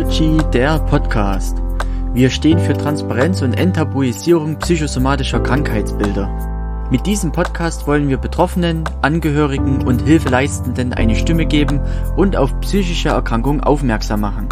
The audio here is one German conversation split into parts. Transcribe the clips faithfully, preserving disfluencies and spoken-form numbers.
Soulology, der Podcast. Wir stehen für Transparenz und Enttabuisierung psychosomatischer Krankheitsbilder. Mit diesem Podcast wollen wir Betroffenen, Angehörigen und Hilfeleistenden eine Stimme geben und auf psychische Erkrankungen aufmerksam machen.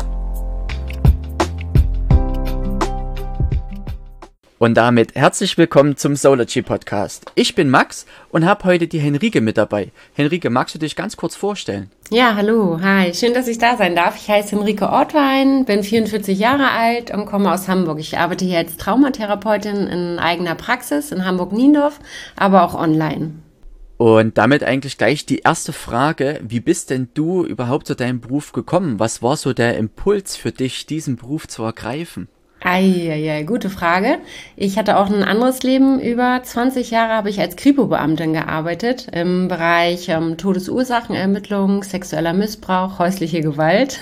Und damit herzlich willkommen zum Soulology Podcast. Ich bin Max und habe heute die Henrike mit dabei. Henrike, magst du dich ganz kurz vorstellen? Ja, hallo, hi, schön, dass ich da sein darf. Ich heiße Henrike Ortwein, bin vierundvierzig Jahre alt und komme aus Hamburg. Ich arbeite hier als Traumatherapeutin in eigener Praxis in Hamburg-Niendorf, aber auch online. Und damit eigentlich gleich die erste Frage: Wie bist denn du überhaupt zu deinem Beruf gekommen? Was war so der Impuls für dich, diesen Beruf zu ergreifen? Eieiei, gute Frage. Ich hatte auch ein anderes Leben. Über zwanzig Jahre habe ich als Kripo-Beamtin gearbeitet im Bereich ähm, Todesursachenermittlung, sexueller Missbrauch, häusliche Gewalt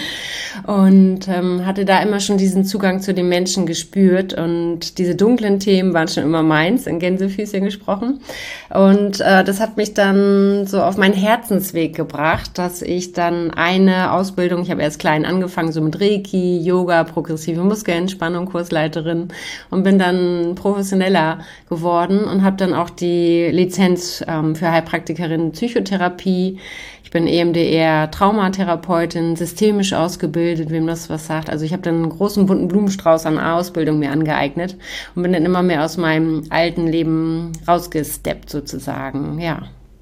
und ähm, hatte da immer schon diesen Zugang zu den Menschen gespürt und diese dunklen Themen waren schon immer meins, in Gänsefüßchen gesprochen. Und äh, das hat mich dann so auf meinen Herzensweg gebracht, dass ich dann eine Ausbildung, ich habe erst klein angefangen, so mit Reiki, Yoga, progressive Muskeln, Entspannung, Kursleiterin und bin dann professioneller geworden und habe dann auch die Lizenz ähm, für Heilpraktikerin Psychotherapie. Ich bin E M D R Traumatherapeutin, systemisch ausgebildet, wem das was sagt. Also ich habe dann einen großen bunten Blumenstrauß an Ausbildung mir angeeignet und bin dann immer mehr aus meinem alten Leben rausgesteppt sozusagen, ja.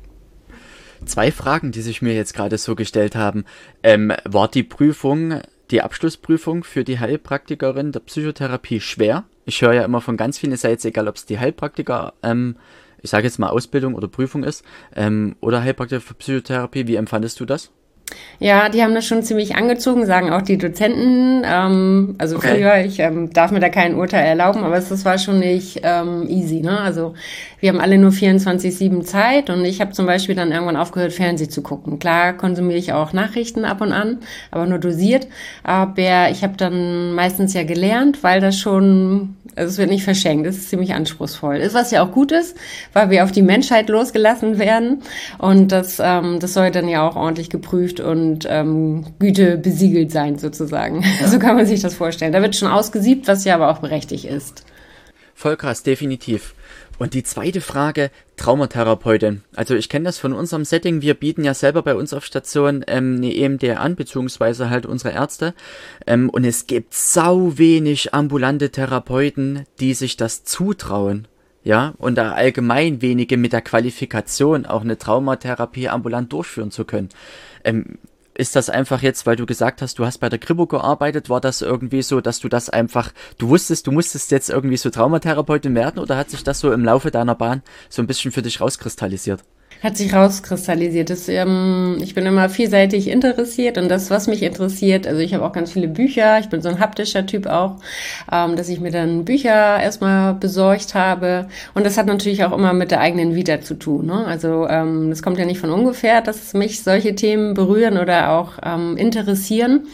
Zwei Fragen, die sich mir jetzt gerade so gestellt haben. Ähm, war die Prüfung, die Abschlussprüfung für die Heilpraktikerin der Psychotherapie schwer? Ich höre ja immer von ganz vielen Seiten, egal ob es die Heilpraktiker, ähm, ich sage jetzt mal Ausbildung oder Prüfung ist, ähm, oder Heilpraktiker für Psychotherapie. Wie empfandest du das? Ja, die haben das schon ziemlich angezogen, sagen auch die Dozenten. Ähm, also okay. Früher, ich ähm, darf mir da kein Urteil erlauben, aber es, das war schon nicht ähm, easy, ne? Also wir haben alle nur vierundzwanzig sieben Zeit und ich habe zum Beispiel dann irgendwann aufgehört, Fernsehen zu gucken. Klar konsumiere ich auch Nachrichten ab und an, aber nur dosiert. Aber ich habe dann meistens ja gelernt, weil das schon, also es wird nicht verschenkt, es ist ziemlich anspruchsvoll. Ist, was ja auch gut ist, weil wir auf die Menschheit losgelassen werden und das, ähm, das soll dann ja auch ordentlich geprüft und ähm, Güte besiegelt sein sozusagen. Ja. So kann man sich das vorstellen. Da wird schon ausgesiebt, was ja aber auch berechtigt ist. Voll krass, definitiv. Und die zweite Frage, Traumatherapeutin. Also ich kenne das von unserem Setting, wir bieten ja selber bei uns auf Station ähm, eine E M D R an, beziehungsweise halt unsere Ärzte. Ähm, und es gibt sau wenig ambulante Therapeuten, die sich das zutrauen. Ja, und da allgemein wenige mit der Qualifikation auch eine Traumatherapie ambulant durchführen zu können. Ähm, ist das einfach jetzt, weil du gesagt hast, du hast bei der Kripo gearbeitet, war das irgendwie so, dass du das einfach, du wusstest, du musstest jetzt irgendwie so Traumatherapeutin werden, oder hat sich das so im Laufe deiner Bahn so ein bisschen für dich rauskristallisiert? Hat sich rauskristallisiert. Das, ähm, ich bin immer vielseitig interessiert und das, was mich interessiert, also ich habe auch ganz viele Bücher, ich bin so ein haptischer Typ auch, ähm, dass ich mir dann Bücher erstmal besorgt habe und das hat natürlich auch immer mit der eigenen Vita zu tun, ne? Also ähm, das kommt ja nicht von ungefähr, dass mich solche Themen berühren oder auch ähm, interessieren.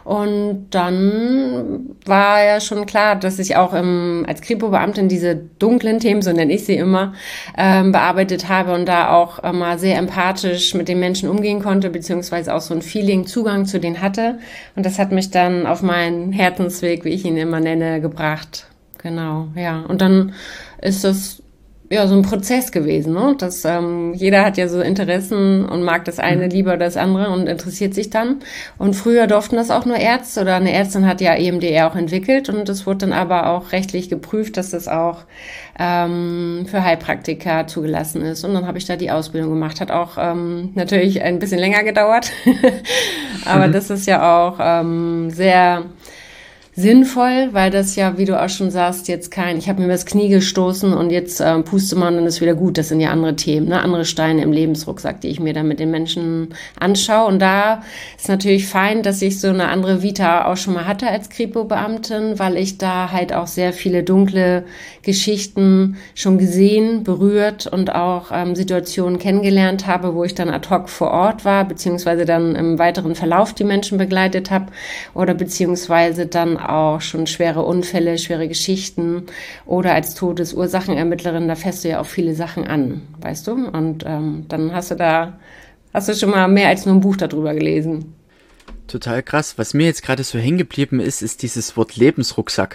Und dann war ja schon klar, dass ich auch im, als Kripo-Beamtin diese dunklen Themen, so nenne ich sie immer, ähm, bearbeitet habe und da auch äh, mal sehr empathisch mit den Menschen umgehen konnte, beziehungsweise auch so ein Feeling, Zugang zu denen hatte. Und das hat mich dann auf meinen Herzensweg, wie ich ihn immer nenne, gebracht. Genau, ja. Und dann ist das ja so ein Prozess gewesen, ne? Das, ähm, jeder hat ja so Interessen und mag das eine lieber oder das andere und interessiert sich dann. Und früher durften das auch nur Ärzte oder eine Ärztin hat ja E M D R auch entwickelt und das wurde dann aber auch rechtlich geprüft, dass das auch ähm, für Heilpraktiker zugelassen ist. Und dann habe ich da die Ausbildung gemacht. Hat auch ähm, natürlich ein bisschen länger gedauert, aber mhm. das ist ja auch ähm, sehr sinnvoll, weil das ja, wie du auch schon sagst, jetzt kein, ich habe mir das Knie gestoßen und jetzt äh, puste man und ist wieder gut. Das sind ja andere Themen, ne? Andere Steine im Lebensrucksack, die ich mir dann mit den Menschen anschaue. Und da ist natürlich fein, dass ich so eine andere Vita auch schon mal hatte als Kripo-Beamtin, weil ich da halt auch sehr viele dunkle Geschichten schon gesehen, berührt und auch ähm, Situationen kennengelernt habe, wo ich dann ad hoc vor Ort war, beziehungsweise dann im weiteren Verlauf die Menschen begleitet habe oder beziehungsweise dann auch schon schwere Unfälle, schwere Geschichten oder als Todesursachenermittlerin, da fährst du ja auch viele Sachen an, weißt du? Und ähm, dann hast du da, hast du schon mal mehr als nur ein Buch darüber gelesen. Total krass. Was mir jetzt gerade so hängen geblieben ist, ist dieses Wort Lebensrucksack.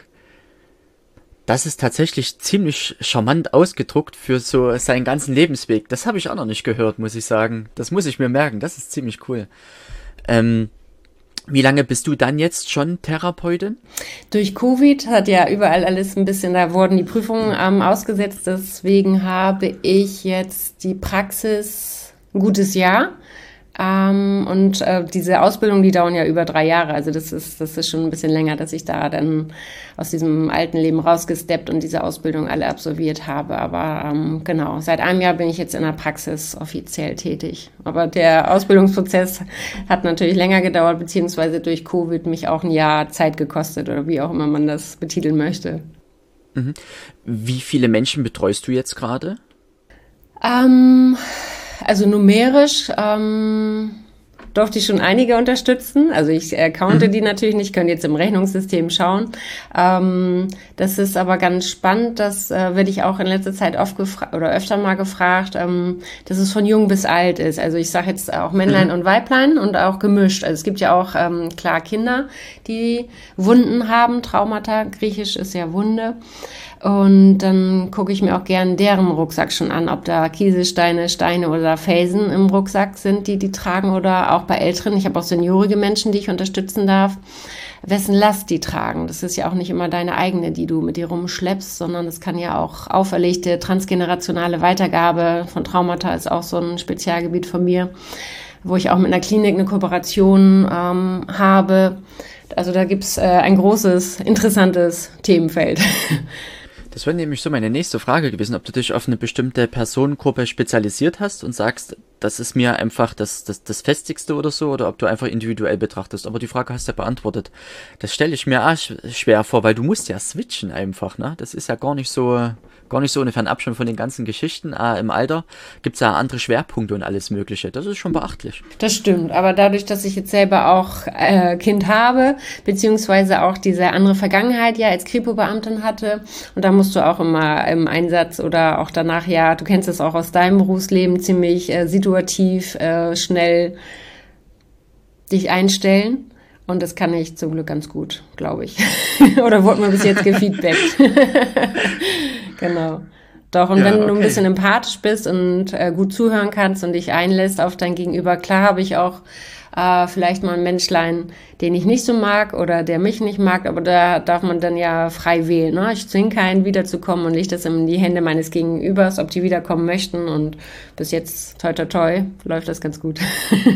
Das ist tatsächlich ziemlich charmant ausgedruckt für so seinen ganzen Lebensweg. Das habe ich auch noch nicht gehört, muss ich sagen. Das muss ich mir merken. Das ist ziemlich cool. Ähm, wie lange bist du dann jetzt schon Therapeutin? Durch Covid hat ja überall alles ein bisschen, da wurden die Prüfungen ähm, ausgesetzt. Deswegen habe ich jetzt die Praxis ein gutes Jahr. Ähm, und äh, diese Ausbildung, die dauern ja über drei Jahre. Also das ist, das ist schon ein bisschen länger, dass ich da dann aus diesem alten Leben rausgesteppt und diese Ausbildung alle absolviert habe. Aber ähm, genau, seit einem Jahr bin ich jetzt in der Praxis offiziell tätig. Aber der Ausbildungsprozess hat natürlich länger gedauert, beziehungsweise durch Covid mich auch ein Jahr Zeit gekostet oder wie auch immer man das betiteln möchte. Mhm. Wie viele Menschen betreust du jetzt gerade? Ähm... Also numerisch ähm, durfte ich schon einige unterstützen. Also ich äh, counte die natürlich nicht, könnt jetzt im Rechnungssystem schauen. Ähm, das ist aber ganz spannend, das äh, werde ich auch in letzter Zeit oft gefragt oder öfter mal gefragt, ähm, dass es von jung bis alt ist. Also ich sage jetzt auch Männlein und Weiblein und auch gemischt. Also es gibt ja auch ähm, klar Kinder, die Wunden haben, Traumata, griechisch ist ja Wunde. Und dann gucke ich mir auch gern deren Rucksack schon an, ob da Kieselsteine, Steine oder Felsen im Rucksack sind, die die tragen, oder auch bei Älteren. Ich habe auch seniorige Menschen, die ich unterstützen darf, wessen Last die tragen. Das ist ja auch nicht immer deine eigene, die du mit dir rumschleppst, sondern das kann ja auch auferlegte transgenerationale Weitergabe von Traumata, ist auch so ein Spezialgebiet von mir, wo ich auch mit einer Klinik eine Kooperation ähm, habe. Also da gibt's äh, ein großes, interessantes Themenfeld. Das wäre nämlich so meine nächste Frage gewesen, ob du dich auf eine bestimmte Personengruppe spezialisiert hast und sagst, das ist mir einfach das, das, das Festigste oder so, oder ob du einfach individuell betrachtest. Aber die Frage hast du ja beantwortet. Das stelle ich mir auch schwer vor, weil du musst ja switchen einfach, ne? Das ist ja gar nicht so, gar nicht so eine Fernab schon von den ganzen Geschichten. Ah, im Alter gibt's ja andere Schwerpunkte und alles Mögliche. Das ist schon beachtlich. Das stimmt, aber dadurch, dass ich jetzt selber auch äh, Kind habe, beziehungsweise auch diese andere Vergangenheit ja als Kripo-Beamtin hatte, und da musst du auch immer im Einsatz oder auch danach, ja, du kennst es auch aus deinem Berufsleben, ziemlich äh, situativ, äh, schnell dich einstellen. Und das kann ich zum Glück ganz gut, glaube ich. Oder wurde mir bis jetzt gefeedbackt. Genau. Doch, und ja, wenn du okay. ein bisschen empathisch bist und äh, gut zuhören kannst und dich einlässt auf dein Gegenüber, klar habe ich auch äh, vielleicht mal ein Menschlein, den ich nicht so mag oder der mich nicht mag, aber da darf man dann ja frei wählen. Ne? Ich zwinge keinen, wiederzukommen und lege das in die Hände meines Gegenübers, ob die wiederkommen möchten, und bis jetzt, toi toi toi, läuft das ganz gut.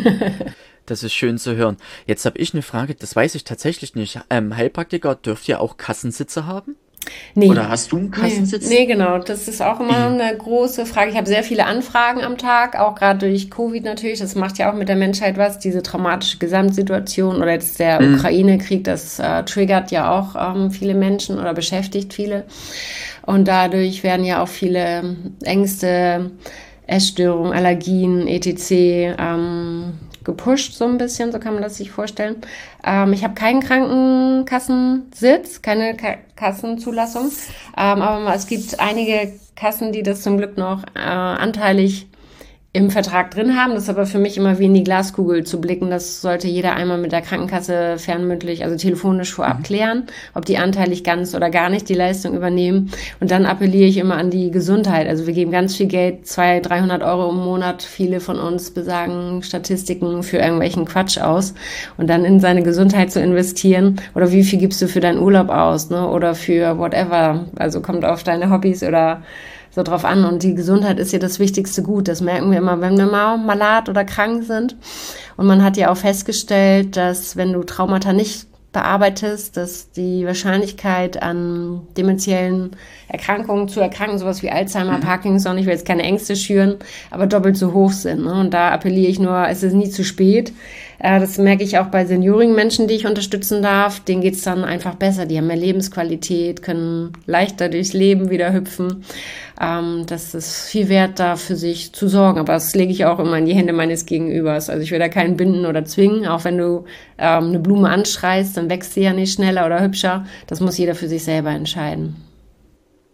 Das ist schön zu hören. Jetzt habe ich eine Frage, das weiß ich tatsächlich nicht. Ähm, Heilpraktiker dürft ihr auch Kassensitze haben? Nee. Oder hast du einen Kassensitz? Nee, nee, genau. Das ist auch immer eine große Frage. Ich habe sehr viele Anfragen am Tag, auch gerade durch Covid natürlich. Das macht ja auch mit der Menschheit was, diese traumatische Gesamtsituation oder jetzt der mhm. Ukraine-Krieg, das äh, triggert ja auch ähm, viele Menschen oder beschäftigt viele. Und dadurch werden ja auch viele Ängste, Essstörungen, Allergien, et cetera ähm, gepusht so ein bisschen, so kann man das sich vorstellen. Ähm, ich habe keinen Krankenkassensitz, keine Ka- Kassenzulassung, ähm, aber es gibt einige Kassen, die das zum Glück noch äh, anteilig im Vertrag drin haben. Das ist aber für mich immer wie in die Glaskugel zu blicken. Das sollte jeder einmal mit der Krankenkasse fernmündlich, also telefonisch vorab klären, ob die anteilig ganz oder gar nicht die Leistung übernehmen. Und dann appelliere ich immer an die Gesundheit. Also wir geben ganz viel Geld, zweihundert, dreihundert Euro im Monat. Viele von uns besagen Statistiken für irgendwelchen Quatsch aus. Und dann in seine Gesundheit zu investieren. Oder wie viel gibst du für deinen Urlaub aus, ne? Oder für whatever. Also kommt auf deine Hobbys oder so drauf an. Und die Gesundheit ist ja das wichtigste Gut. Das merken wir immer, wenn wir mal malat oder krank sind. Und man hat ja auch festgestellt, dass wenn du Traumata nicht bearbeitest, dass die Wahrscheinlichkeit an dementiellen Erkrankungen zu erkranken, sowas wie Alzheimer, mhm. Parkinson, ich will jetzt keine Ängste schüren, aber doppelt so hoch sind. Ne? Und da appelliere ich nur, es ist nie zu spät. Äh, das merke ich auch bei seniorigen Menschen, die ich unterstützen darf. Denen geht's dann einfach besser. Die haben mehr Lebensqualität, können leichter durchs Leben wieder hüpfen. Ähm, das ist viel wert, da für sich zu sorgen. Aber das lege ich auch immer in die Hände meines Gegenübers. Also ich will da keinen binden oder zwingen. Auch wenn du ähm, eine Blume anschreist, dann wächst sie ja nicht schneller oder hübscher. Das muss jeder für sich selber entscheiden. Ja,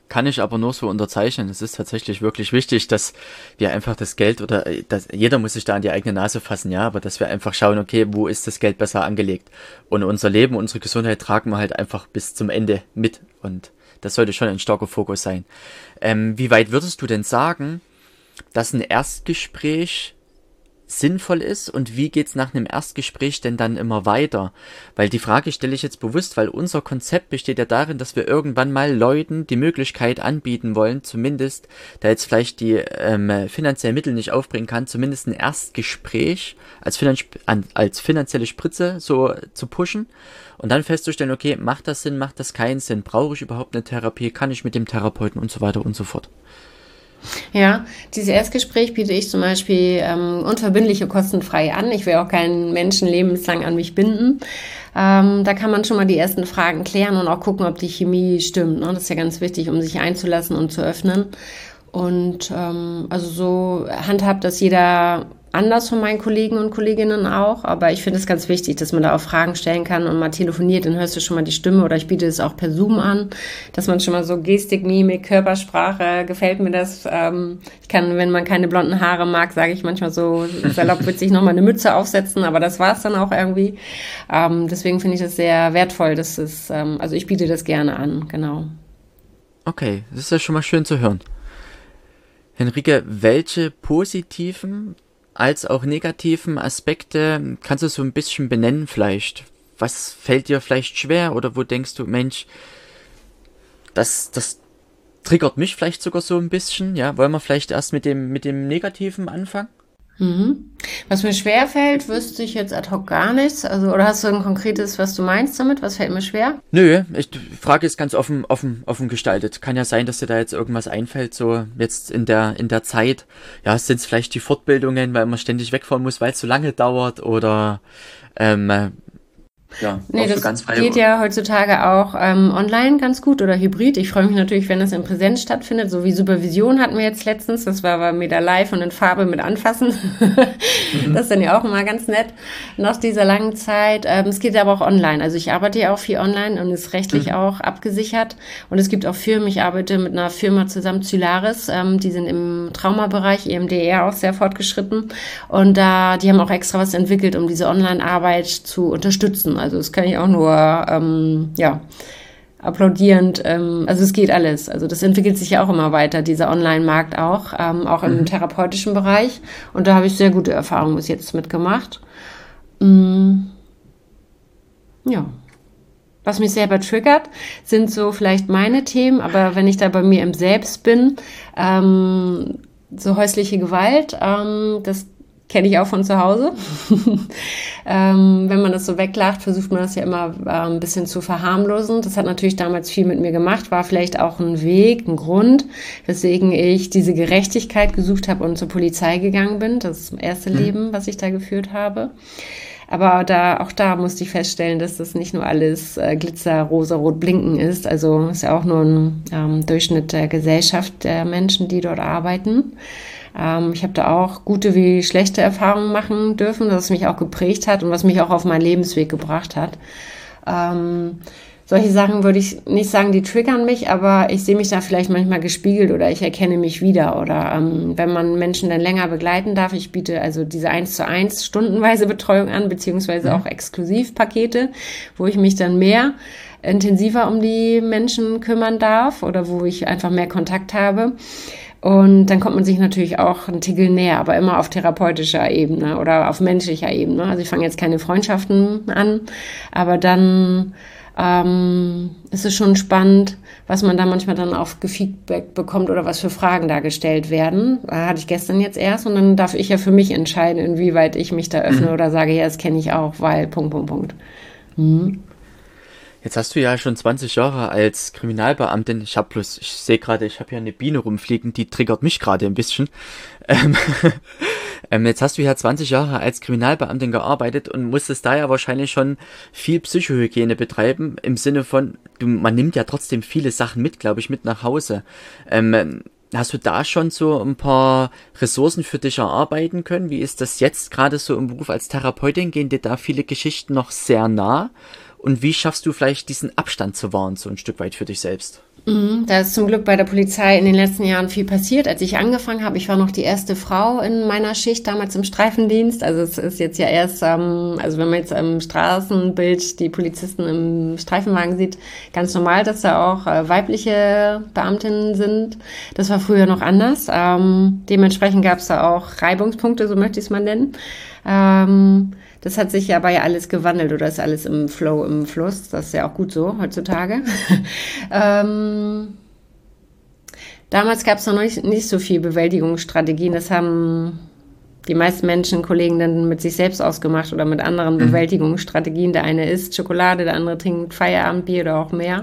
kann ich aber nur so unterzeichnen. Es ist tatsächlich wirklich wichtig, dass wir einfach das Geld oder dass, jeder muss sich da an die eigene Nase fassen, ja, aber dass wir einfach schauen, okay, wo ist das Geld besser angelegt? Und unser Leben, unsere Gesundheit tragen wir halt einfach bis zum Ende mit und das sollte schon ein starker Fokus sein. Ähm, wie weit würdest du denn sagen, dass ein Erstgespräch sinnvoll ist und wie geht's nach einem Erstgespräch denn dann immer weiter? Weil die Frage stelle ich jetzt bewusst, weil unser Konzept besteht ja darin, dass wir irgendwann mal Leuten die Möglichkeit anbieten wollen, zumindest, der jetzt vielleicht die ähm, finanziellen Mittel nicht aufbringen kann, zumindest ein Erstgespräch als, Finanz als finanzielle Spritze so zu pushen und dann festzustellen, okay, macht das Sinn, macht das keinen Sinn, brauche ich überhaupt eine Therapie, kann ich mit dem Therapeuten und so weiter und so fort. Ja, dieses Erstgespräch biete ich zum Beispiel ähm, unverbindliche kostenfrei an. Ich will auch keinen Menschen lebenslang an mich binden. Ähm, da kann man schon mal die ersten Fragen klären und auch gucken, ob die Chemie stimmt. Ne? Das ist ja ganz wichtig, um sich einzulassen und zu öffnen. Und ähm, also so handhabt das jeder anders von meinen Kollegen und Kolleginnen auch, aber ich finde es ganz wichtig, dass man da auch Fragen stellen kann und mal telefoniert, dann hörst du schon mal die Stimme oder ich biete es auch per Zoom an, dass man schon mal so Gestik, Mimik, Körpersprache, gefällt mir das. Ähm, ich kann, wenn man keine blonden Haare mag, sage ich manchmal so salopp witzig nochmal eine Mütze aufsetzen, aber das war es dann auch irgendwie. Ähm, deswegen finde ich das sehr wertvoll, dass es, ähm, also ich biete das gerne an, genau. Okay, das ist ja schon mal schön zu hören. Henrike, welche positiven als auch negativen Aspekte kannst du so ein bisschen benennen vielleicht? Was fällt dir vielleicht schwer oder wo denkst du, Mensch, das, das triggert mich vielleicht sogar so ein bisschen? Ja, wollen wir vielleicht erst mit dem, mit dem Negativen anfangen? Mhm. Was mir schwer fällt, wüsste ich jetzt ad hoc gar nichts. Also, oder hast du ein konkretes, was du meinst damit? Was fällt mir schwer? Nö, ich, die Frage ist ganz offen, offen, offen gestaltet. Kann ja sein, dass dir da jetzt irgendwas einfällt, so jetzt in der, in der Zeit. Ja, sind es vielleicht die Fortbildungen, weil man ständig wegfahren muss, weil es so lange dauert oder, ähm, ja, nee, das so ganz frei. geht ja heutzutage auch ähm, online ganz gut oder hybrid. Ich freue mich natürlich, wenn das in Präsenz stattfindet. So wie Supervision hatten wir jetzt letztens. Das war bei mir da live und in Farbe mit Anfassen. Mhm. Das ist dann ja auch immer ganz nett nach dieser langen Zeit. Ähm, es geht aber auch online. Also ich arbeite ja auch viel online und ist rechtlich mhm. auch abgesichert. Und es gibt auch Firmen. Ich arbeite mit einer Firma zusammen, Zylaris. Ähm, die sind im Traumabereich, E M D R, auch sehr fortgeschritten. Und da, die haben auch extra was entwickelt, um diese Online-Arbeit zu unterstützen. Also das kann ich auch nur, ähm, ja, applaudierend, ähm, also es geht alles. Also das entwickelt sich ja auch immer weiter, dieser Online-Markt auch, ähm, auch im mhm. therapeutischen Bereich. Und da habe ich sehr gute Erfahrungen bis jetzt mitgemacht. Mm, ja. Was mich selber triggert, sind so vielleicht meine Themen, aber wenn ich da bei mir im Selbst bin, ähm, so häusliche Gewalt, ähm, das kenne ich auch von zu Hause. ähm, wenn man das so weglacht, versucht man das ja immer äh, ein bisschen zu verharmlosen. Das hat natürlich damals viel mit mir gemacht, war vielleicht auch ein Weg, ein Grund, weswegen ich diese Gerechtigkeit gesucht habe und zur Polizei gegangen bin. Das ist das erste mhm. Leben, was ich da geführt habe. Aber da, auch da musste ich feststellen, dass das nicht nur alles äh, Glitzer, rosa, rot blinken ist. Also ist ja auch nur ein ähm, Durchschnitt der Gesellschaft der Menschen, die dort arbeiten. Ähm, ich habe da auch gute wie schlechte Erfahrungen machen dürfen, dass es mich auch geprägt hat und was mich auch auf meinen Lebensweg gebracht hat. Ähm, solche Sachen würde ich nicht sagen, die triggern mich, aber ich sehe mich da vielleicht manchmal gespiegelt oder ich erkenne mich wieder. Oder ähm, wenn man Menschen dann länger begleiten darf, ich biete also diese eins zu eins stundenweise Betreuung an, beziehungsweise mhm. auch Exklusivpakete, wo ich mich dann mehr intensiver um die Menschen kümmern darf oder wo ich einfach mehr Kontakt habe. Und dann kommt man sich natürlich auch einen Tickel näher, aber immer auf therapeutischer Ebene oder auf menschlicher Ebene. Also ich fange jetzt keine Freundschaften an, aber dann ähm, ist es schon spannend, was man da manchmal dann auch Feedback bekommt oder was für Fragen da gestellt werden. Äh, hatte ich gestern jetzt erst und dann darf ich ja für mich entscheiden, inwieweit ich mich da öffne mhm. oder sage, ja, das kenne ich auch, weil Punkt, Punkt, Punkt. Mhm. Jetzt hast du ja schon zwanzig Jahre als Kriminalbeamtin, ich habe bloß, ich sehe gerade, ich habe hier eine Biene rumfliegen, die triggert mich gerade ein bisschen. Ähm, ähm, jetzt hast du ja zwanzig Jahre als Kriminalbeamtin gearbeitet und musstest da ja wahrscheinlich schon viel Psychohygiene betreiben, im Sinne von, du, man nimmt ja trotzdem viele Sachen mit, glaube ich, mit nach Hause. Ähm, hast du da schon so ein paar Ressourcen für dich erarbeiten können? Wie ist das jetzt gerade so im Beruf als Therapeutin? Gehen dir da viele Geschichten noch sehr nah? Und wie schaffst du vielleicht diesen Abstand zu wahren, so ein Stück weit für dich selbst? Mhm, Da ist zum Glück bei der Polizei in den letzten Jahren viel passiert. Als ich angefangen habe, ich war noch die erste Frau in meiner Schicht damals im Streifendienst. Also es ist jetzt ja erst, ähm, also wenn man jetzt im Straßenbild die Polizisten im Streifenwagen sieht, ganz normal, dass da auch äh, weibliche Beamtinnen sind. Das war früher noch anders. Ähm, dementsprechend gab es da auch Reibungspunkte, so möchte ich es mal nennen. Ähm, Das hat sich aber ja alles gewandelt oder ist alles im Flow, im Fluss. Das ist ja auch gut so heutzutage. ähm, Damals gab es noch nicht, nicht so viel Bewältigungsstrategien. Das haben die meisten Menschen, Kollegen dann mit sich selbst ausgemacht oder mit anderen Mhm. Bewältigungsstrategien. Der eine isst Schokolade, der andere trinkt Feierabendbier oder auch mehr.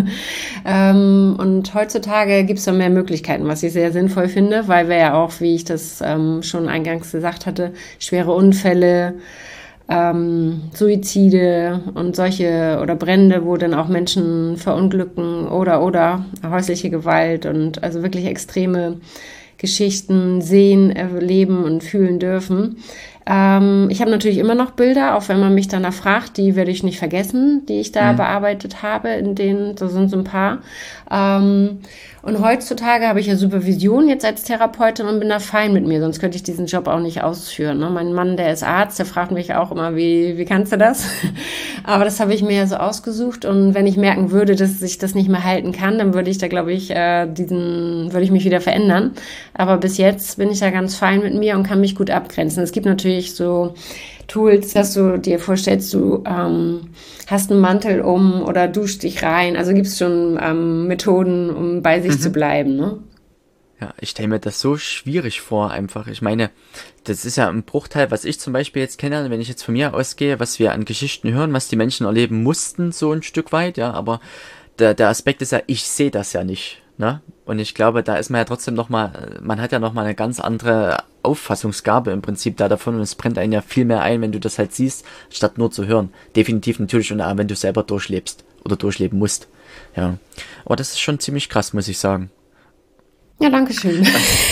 ähm, und heutzutage gibt es da mehr Möglichkeiten, was ich sehr sinnvoll finde, weil wir ja auch, wie ich das ähm, schon eingangs gesagt hatte, schwere Unfälle, ähm, Suizide und solche oder Brände, wo dann auch Menschen verunglücken oder oder häusliche Gewalt und also wirklich extreme Geschichten sehen, erleben und fühlen dürfen. Ähm, ich habe natürlich immer noch Bilder, auch wenn man mich danach fragt, die werde ich nicht vergessen, die ich da Mhm. bearbeitet habe, in denen, da sind so ein paar. Ähm, und heutzutage habe ich ja Supervision jetzt als Therapeutin und bin da fein mit mir, sonst könnte ich diesen Job auch nicht ausführen. Ne? Mein Mann, der ist Arzt, der fragt mich auch immer, wie, wie kannst du das? Aber das habe ich mir ja so ausgesucht und wenn ich merken würde, dass ich das nicht mehr halten kann, dann würde ich da, glaube ich, äh, diesen, würde ich mich wieder verändern. Aber bis jetzt bin ich da ganz fein mit mir und kann mich gut abgrenzen. Es gibt natürlich so Tools, dass du dir vorstellst, du ähm, hast einen Mantel um oder duschst dich rein. Also gibt es schon ähm, Methoden, um bei sich zu Mhm. bleiben, ne? Ja, ich stelle mir das so schwierig vor, einfach. Ich meine, das ist ja ein Bruchteil, was ich zum Beispiel jetzt kenne, wenn ich jetzt von mir ausgehe, was wir an Geschichten hören, was die Menschen erleben mussten, so ein Stück weit, ja, aber der, der Aspekt ist ja, ich sehe das ja nicht, ne? Und ich glaube, da ist man ja trotzdem nochmal, man hat ja nochmal eine ganz andere Auffassungsgabe im Prinzip da davon und es brennt einen ja viel mehr ein, wenn du das halt siehst, statt nur zu hören. Definitiv natürlich und auch wenn du selber durchlebst oder durchleben musst, ja. Aber das ist schon ziemlich krass, muss ich sagen. Ja, danke schön.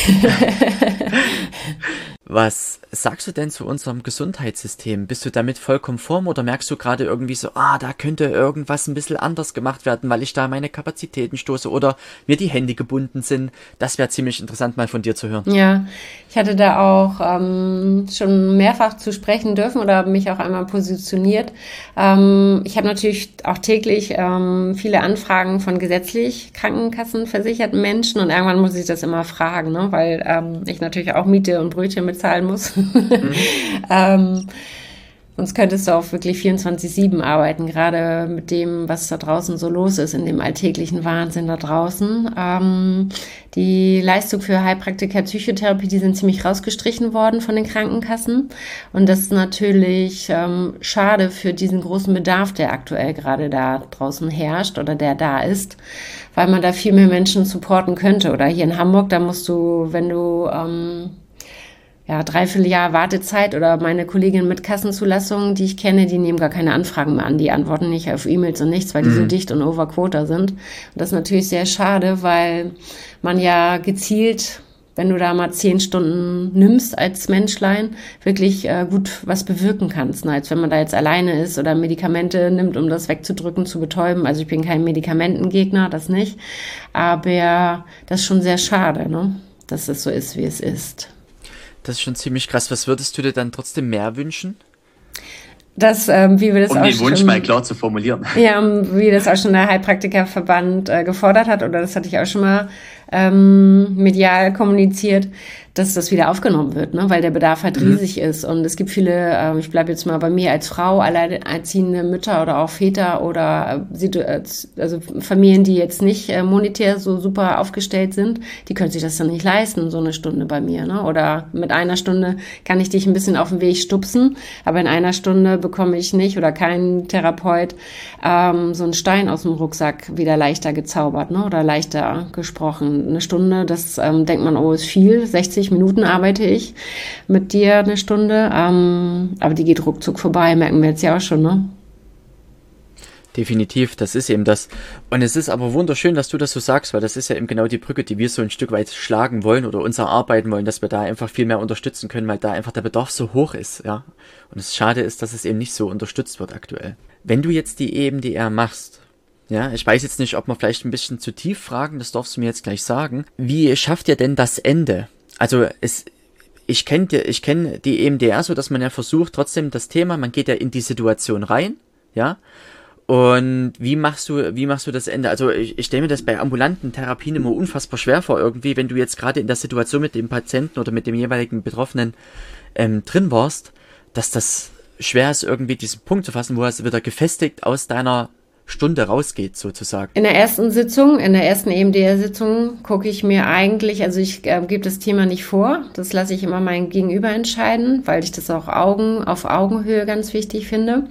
Was sagst du denn zu unserem Gesundheitssystem? Bist du damit voll konform oder merkst du gerade irgendwie so, ah, da könnte irgendwas ein bisschen anders gemacht werden, weil ich da meine Kapazitäten stoße oder mir die Hände gebunden sind? Das wäre ziemlich interessant mal von dir zu hören. Ja, ich hatte da auch ähm, schon mehrfach zu sprechen dürfen oder mich auch einmal positioniert. Ähm, ich habe natürlich auch täglich ähm, viele Anfragen von gesetzlich krankenkassenversicherten Menschen und irgendwann muss ich das immer fragen, ne? Weil ähm, ich natürlich auch Miete und Brötchen bezahlen muss. Mhm. ähm, Sonst könntest du auch wirklich vierundzwanzig sieben arbeiten, gerade mit dem, was da draußen so los ist, in dem alltäglichen Wahnsinn da draußen. Ähm, die Leistung für Heilpraktiker Psychotherapie, die sind ziemlich rausgestrichen worden von den Krankenkassen. Und das ist natürlich ähm, schade für diesen großen Bedarf, der aktuell gerade da draußen herrscht oder der da ist, weil man da viel mehr Menschen supporten könnte. Oder hier in Hamburg, da musst du, wenn du... Ähm, ja, dreiviertel Jahr Wartezeit oder meine Kolleginnen mit Kassenzulassung, die ich kenne, die nehmen gar keine Anfragen mehr an. Die antworten nicht auf E-Mails und nichts, weil die so Mhm. dicht und over quota sind. Und das ist natürlich sehr schade, weil man ja gezielt, wenn du da mal zehn Stunden nimmst als Menschlein, wirklich äh, gut was bewirken kannst. Ne? Als wenn man da jetzt alleine ist oder Medikamente nimmt, um das wegzudrücken, zu betäuben. Also ich bin kein Medikamentengegner, das nicht. Aber das ist schon sehr schade, ne? Dass es so ist, wie es ist. Das ist schon ziemlich krass. Was würdest du dir dann trotzdem mehr wünschen? Das, ähm, wie wir das Um auch den Wunsch mal schon, klar zu formulieren. ja, wie das auch schon der Heilpraktikerverband äh, gefordert hat, oder das hatte ich auch schon mal ähm, medial kommuniziert, dass das wieder aufgenommen wird, ne? Weil der Bedarf halt Mhm. riesig ist. Und es gibt viele, ähm, ich bleibe jetzt mal bei mir als Frau, alleinerziehende Mütter oder auch Väter oder äh, Situ- äh, also Familien, die jetzt nicht äh, monetär so super aufgestellt sind, die können sich das dann nicht leisten, so eine Stunde bei mir. Ne? Oder mit einer Stunde kann ich dich ein bisschen auf den Weg stupsen, aber in einer Stunde bekomme ich nicht oder kein Therapeut ähm, so einen Stein aus dem Rucksack wieder leichter gezaubert, ne? Oder leichter gesprochen. Eine Stunde, das ähm, denkt man, oh, ist viel. sechzig Minuten arbeite ich mit dir eine Stunde, ähm, aber die geht ruckzuck vorbei, merken wir jetzt ja auch schon, ne? Definitiv, das ist eben das. Und es ist aber wunderschön, dass du das so sagst, weil das ist ja eben genau die Brücke, die wir so ein Stück weit schlagen wollen oder uns erarbeiten wollen, dass wir da einfach viel mehr unterstützen können, weil da einfach der Bedarf so hoch ist, ja. Und es schade ist, dass es eben nicht so unterstützt wird aktuell. Wenn du jetzt die E M D R machst, Ja, ich weiß jetzt nicht, ob wir vielleicht ein bisschen zu tief fragen, das darfst du mir jetzt gleich sagen. Wie schafft ihr denn das Ende? Also es, ich kenne ich kenn die E M D R so, dass man ja versucht, trotzdem das Thema, man geht ja in die Situation rein, ja. Und wie machst du, wie machst du das Ende? Also ich, ich stelle mir das bei ambulanten Therapien immer unfassbar schwer vor, irgendwie, wenn du jetzt gerade in der Situation mit dem Patienten oder mit dem jeweiligen Betroffenen ähm, drin warst, dass das schwer ist, irgendwie diesen Punkt zu fassen, wo er wieder gefestigt aus deiner Stunde rausgeht, sozusagen. In der ersten Sitzung, in der ersten E M D R-Sitzung gucke ich mir eigentlich, also ich äh, gebe das Thema nicht vor, das lasse ich immer mein Gegenüber entscheiden, weil ich das auch Augen auf Augenhöhe ganz wichtig finde.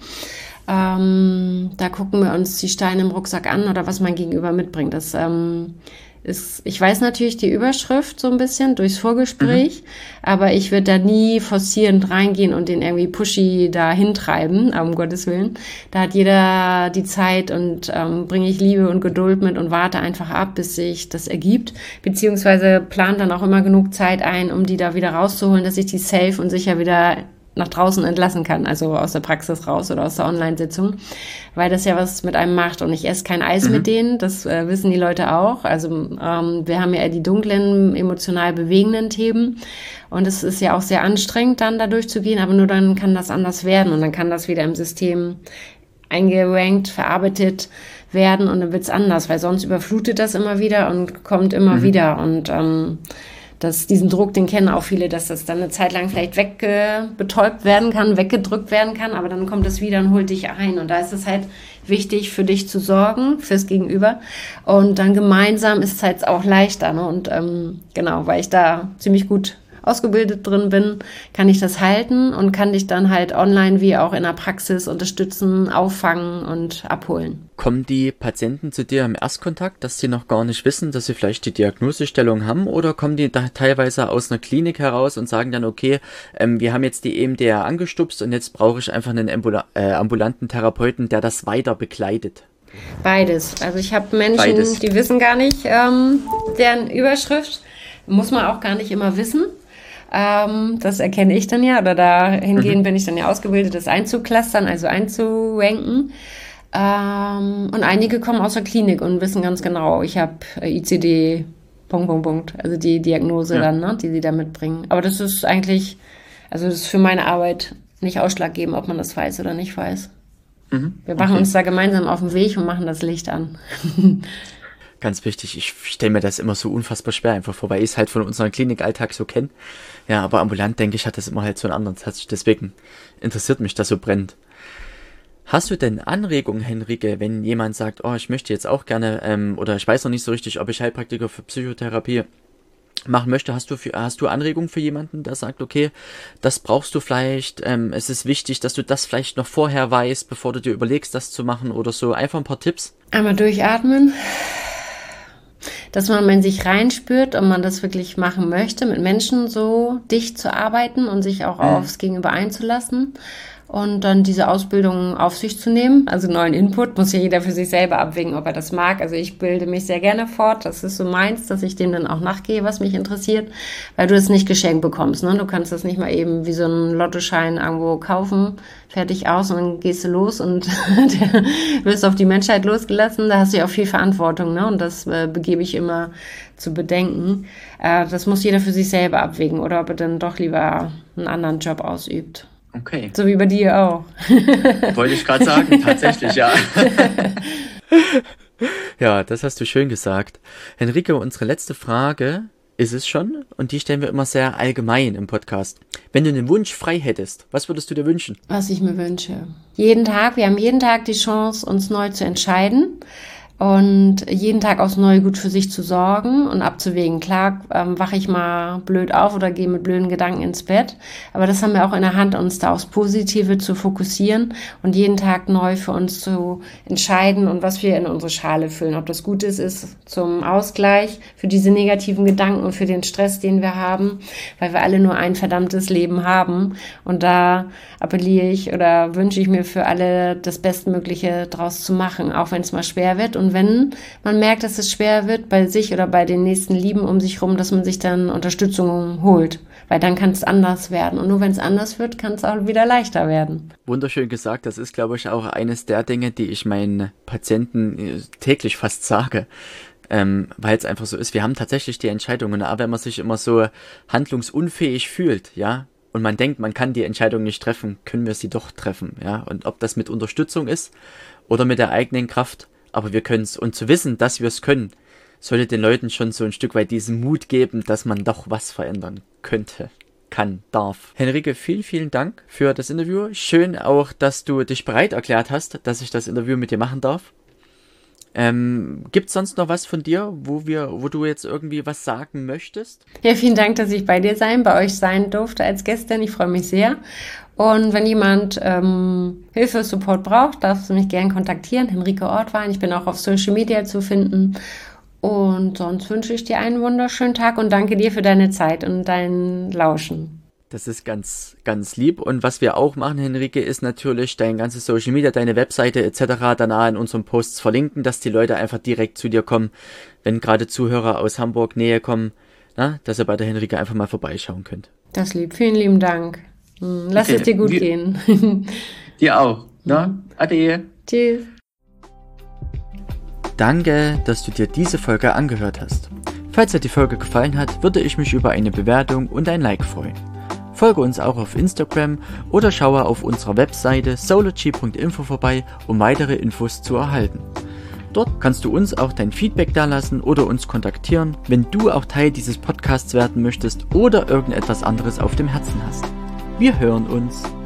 Ähm, da gucken wir uns die Steine im Rucksack an oder was mein Gegenüber mitbringt. Das ähm, ist, ich weiß natürlich die Überschrift so ein bisschen durchs Vorgespräch, mhm. aber ich würde da nie forcierend reingehen und den irgendwie pushy da hintreiben, um Gottes Willen. Da hat jeder die Zeit und ähm, bringe ich Liebe und Geduld mit und warte einfach ab, bis sich das ergibt, beziehungsweise plant dann auch immer genug Zeit ein, um die da wieder rauszuholen, dass ich die safe und sicher wieder nach draußen entlassen kann, also aus der Praxis raus oder aus der Online-Sitzung, weil das ja was mit einem macht und ich esse kein Eis mhm. mit denen, das äh, wissen die Leute auch, also ähm, wir haben ja eher die dunklen, emotional bewegenden Themen und es ist ja auch sehr anstrengend, dann da durchzugehen, aber nur dann kann das anders werden und dann kann das wieder im System eingerankt, verarbeitet werden und dann wird's anders, weil sonst überflutet das immer wieder und kommt immer mhm. wieder und ähm, dass diesen Druck, den kennen auch viele, dass das dann eine Zeit lang vielleicht wegbetäubt werden kann, weggedrückt werden kann, aber dann kommt es wieder und holt dich ein. Und da ist es halt wichtig, für dich zu sorgen, fürs Gegenüber. Und dann gemeinsam ist es halt auch leichter. Ne? Und ähm, genau, weil ich da ziemlich gut ausgebildet drin bin, kann ich das halten und kann dich dann halt online wie auch in der Praxis unterstützen, auffangen und abholen. Kommen die Patienten zu dir im Erstkontakt, dass sie noch gar nicht wissen, dass sie vielleicht die Diagnosestellung haben, oder kommen die da teilweise aus einer Klinik heraus und sagen dann, okay, ähm, wir haben jetzt die E M D R angestupst und jetzt brauche ich einfach einen Ambula- äh, ambulanten Therapeuten, der das weiter begleitet? Beides. Also ich habe Menschen, Beides. Die wissen gar nicht, ähm, deren Überschrift muss man auch gar nicht immer wissen. Ähm, das erkenne ich dann ja, oder dahingehend mhm. bin ich dann ja ausgebildet, das einzuklustern, also einzuranken. Ähm, und einige kommen aus der Klinik und wissen ganz genau, ich habe I C D, Punkt, Punkt, Punkt, also die Diagnose ja. dann, ne, die sie da mitbringen. Aber das ist eigentlich, also das ist für meine Arbeit nicht ausschlaggebend, ob man das weiß oder nicht weiß. Mhm. Wir machen okay. uns da gemeinsam auf den Weg und machen das Licht an. Ganz wichtig, ich stelle mir das immer so unfassbar schwer einfach vor, weil ich es halt von unserem Klinikalltag so kenne. Ja, aber ambulant, denke ich, hat das immer halt so einen anderen Touch. Deswegen interessiert mich das so brennend. Hast du denn Anregungen, Henrike, wenn jemand sagt, oh, ich möchte jetzt auch gerne, ähm, oder ich weiß noch nicht so richtig, ob ich Heilpraktiker für Psychotherapie machen möchte, hast du für, hast du Anregungen für jemanden, der sagt, okay, das brauchst du vielleicht, ähm, es ist wichtig, dass du das vielleicht noch vorher weißt, bevor du dir überlegst, das zu machen oder so. Einfach ein paar Tipps. Einmal durchatmen. Dass man in sich reinspürt, ob man das wirklich machen möchte, mit Menschen so dicht zu arbeiten und sich auch mhm. aufs Gegenüber einzulassen und dann diese Ausbildung auf sich zu nehmen. Also neuen Input muss ja jeder für sich selber abwägen, ob er das mag. Also ich bilde mich sehr gerne fort. Das ist so meins, dass ich dem dann auch nachgehe, was mich interessiert, weil du es nicht geschenkt bekommst. Ne? Du kannst das nicht mal eben wie so einen Lottoschein irgendwo kaufen, fertig aus und dann gehst du los und wirst auf die Menschheit losgelassen. Da hast du ja auch viel Verantwortung, ne? Und das äh, begebe ich immer zu bedenken. Äh, das muss jeder für sich selber abwägen oder ob er dann doch lieber einen anderen Job ausübt. Okay. So wie bei dir auch. Wollte ich gerade sagen, tatsächlich, ja. Ja, das hast du schön gesagt. Henrike, unsere letzte Frage ist es schon und die stellen wir immer sehr allgemein im Podcast. Wenn du einen Wunsch frei hättest, was würdest du dir wünschen? Was ich mir wünsche. Jeden Tag, wir haben jeden Tag die Chance, uns neu zu entscheiden. Und jeden Tag aufs Neue gut für sich zu sorgen und abzuwägen. Klar, ähm, wache ich mal blöd auf oder gehe mit blöden Gedanken ins Bett. Aber das haben wir auch in der Hand, uns da aufs Positive zu fokussieren und jeden Tag neu für uns zu entscheiden und was wir in unsere Schale füllen. Ob das Gutes ist zum Ausgleich für diese negativen Gedanken und für den Stress, den wir haben, weil wir alle nur ein verdammtes Leben haben. Und da appelliere ich oder wünsche ich mir für alle das Bestmögliche draus zu machen, auch wenn es mal schwer wird. Und wenn man merkt, dass es schwer wird bei sich oder bei den nächsten Lieben um sich rum, dass man sich dann Unterstützung holt. weil dann kann es anders werden. Und nur wenn es anders wird, kann es auch wieder leichter werden. Wunderschön gesagt. Das ist, glaube ich, auch eines der Dinge, die ich meinen Patienten täglich fast sage. Ähm, weil es einfach so ist, wir haben tatsächlich die Entscheidungen, aber wenn man sich immer so handlungsunfähig fühlt, ja, und man denkt, man kann die Entscheidung nicht treffen, können wir sie doch treffen, ja, und ob das mit Unterstützung ist oder mit der eigenen Kraft, aber wir können es. Und zu wissen, dass wir es können, sollte den Leuten schon so ein Stück weit diesen Mut geben, dass man doch was verändern könnte, kann, darf. Henrike, vielen, vielen Dank für das Interview. Schön auch, dass du dich bereit erklärt hast, dass ich das Interview mit dir machen darf. Ähm, gibt's sonst noch was von dir, wo wir, wo du jetzt irgendwie was sagen möchtest? Ja, vielen Dank, dass ich bei dir sein, bei euch sein durfte als Gästin. Ich freue mich sehr. Und wenn jemand ähm, Hilfe, Support braucht, darfst du mich gerne kontaktieren. Henrike Ortwein. Ich bin auch auf Social Media zu finden. Und sonst wünsche ich dir einen wunderschönen Tag und danke dir für deine Zeit und dein Lauschen. Das ist ganz, ganz lieb. Und was wir auch machen, Henrike, ist natürlich dein ganzes Social Media, deine Webseite et cetera danach in unseren Posts verlinken, dass die Leute einfach direkt zu dir kommen, wenn gerade Zuhörer aus Hamburg Nähe kommen, na, dass ihr bei der Henrike einfach mal vorbeischauen könnt. Das lieb. Vielen lieben Dank. Lass okay. es dir gut wir, gehen. Dir auch. Ne? Ade. Tschüss. Danke, dass du dir diese Folge angehört hast. Falls dir die Folge gefallen hat, würde ich mich über eine Bewertung und ein Like freuen. Folge uns auch auf Instagram oder schaue auf unserer Webseite Solargy Punkt info vorbei, um weitere Infos zu erhalten. Dort kannst du uns auch dein Feedback dalassen oder uns kontaktieren, wenn du auch Teil dieses Podcasts werden möchtest oder irgendetwas anderes auf dem Herzen hast. Wir hören uns.